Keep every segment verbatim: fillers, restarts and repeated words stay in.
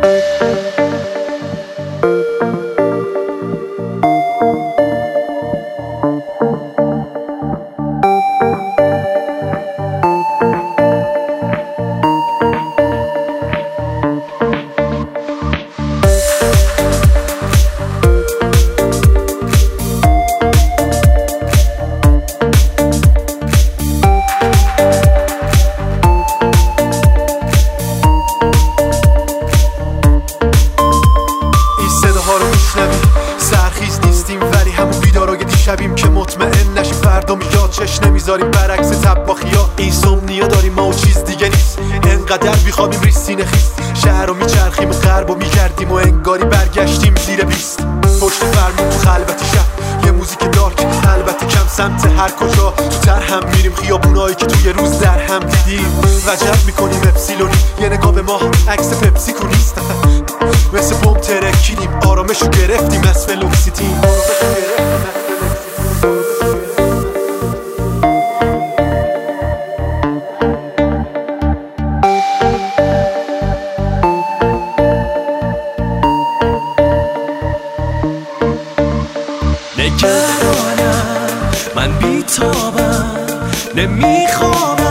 شبیم که مطمئن نشیم فردا میاد چش نمیذاریم برعکس طباخیا. اینسومنیا داریم ما و چیز دیگه نیست، انقدر بیخوابیم ریز سینه خیست. شهر رو میچرخیم و غرب رو میگردیم و انگاری برگشتیم زیر بیست. پشت فرمون تو خلوت شب یه موزیک دارک، البته کم سمت هر کجا تو تر هم میریم. خیابونایی که توی روز در هم دیدیم وجب میکنیم اپسیلونی. یه نگاه به ما عکس پپسی کونیست، مثل بوم ترکیدیم آرامشو گرفتیم از فلوکسیتین. نگرانم من بیتابم نمیخوابم،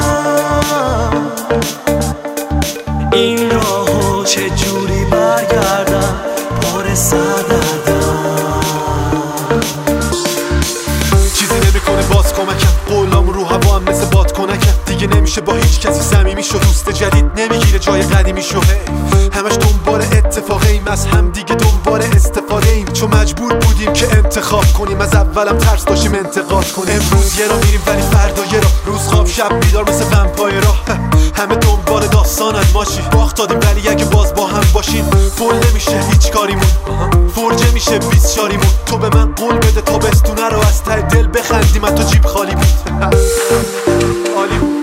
این راهو چجوری برگردم پر سردردم. چیزی نمیکنه باز کمکم، قولام رو هوا هم مثل باد کنکم. دیگه نمیشه با هیچ کسی صمیمی شو، دوست جدید نمیگیره جای قدیمی شو. همش دنبال اتفاقه ایم، از هم دیگه دنبال استفاده ایم. چون مجبور بودیم که انتخاب کنیم، از اولم ترس داشتیم انتقاد کنیم. امروز یه را میریم ولی فردا یه را، روز خواب شب بیدار مثل ومپایرا. همه دنبال داستانن ماشی، باخت دادیم ولی اگه باز با هم باشیم فول نمیشه هیچ کاریمون، فرجه میشه بیست شاریمون. تو به من قول بده تابستونه رو از ته دل بخندیم، تو جیب خالی بود. عالی بود.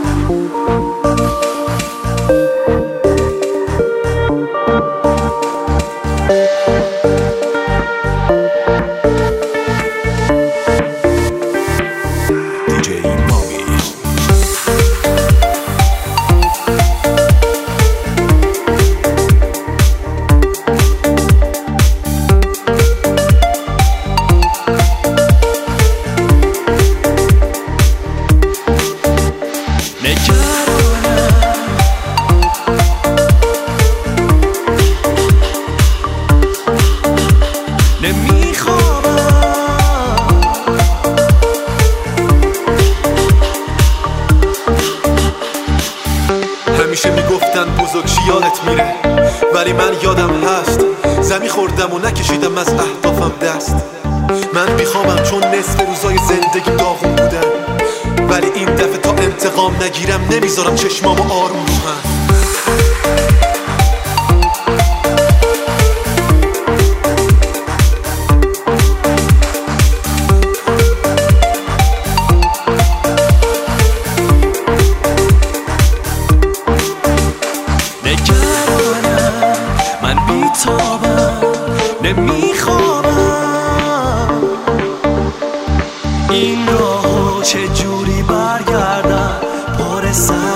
همیشه میگفتن بزرگ یادت میره، ولی من یادم هست زمین خوردم و نکشیدم از اهدافم دست. من بیخوابم چون نصف روزای زندگی داغون بودن، ولی این دفعه تا انتقام نگیرم نمیذارم چشمامو آروم رو هم. نگرانم من بیتابم نمیخوابم، این راهو چجوری برگردم پر سر